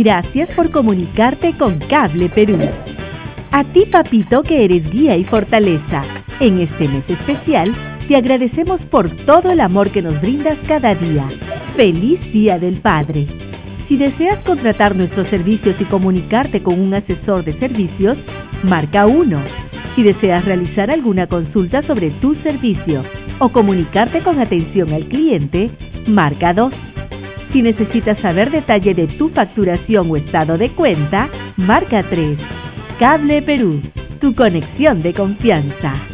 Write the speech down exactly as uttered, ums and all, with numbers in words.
Gracias por comunicarte con Cable Perú. A ti, papito, que eres guía y fortaleza. En este mes especial, te agradecemos por todo el amor que nos brindas cada día. ¡Feliz Día del Padre! Si deseas contratar nuestros servicios y comunicarte con un asesor de servicios, marca uno. Si deseas realizar alguna consulta sobre tu servicio o comunicarte con atención al cliente, marca dos. Si necesitas saber detalle de tu facturación o estado de cuenta, marca tres. Cable Perú, tu conexión de confianza.